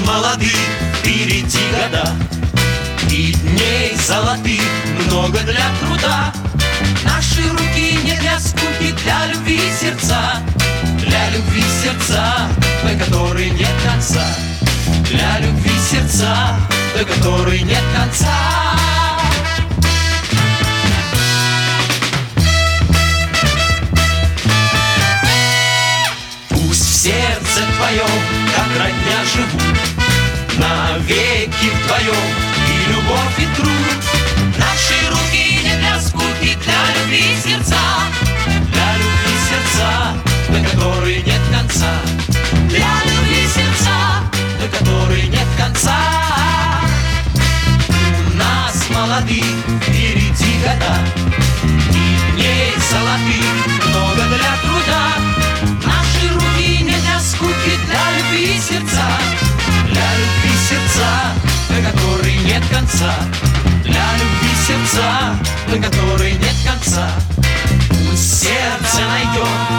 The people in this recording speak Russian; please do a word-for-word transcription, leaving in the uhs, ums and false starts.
молодых, впереди года, и дней золотых много для труда. Наши руки не для скуки, для любви сердца, для любви сердца, до которой нет конца, для любви сердца, до которой нет конца. Пусть в сердце твоем, как родня, живут навеки вдвоем и любовь, и труд. Наши руки не для скуки, для любви сердца, для любви сердца, до которой нет конца, для любви сердца, до которой нет конца. У нас молодых впереди года, и дней золотых много для труда. Наши руки не для скуки, для любви сердца, для любви сердца, до которой нет конца, для любви сердца, до которой нет конца. Пусть сердце найдет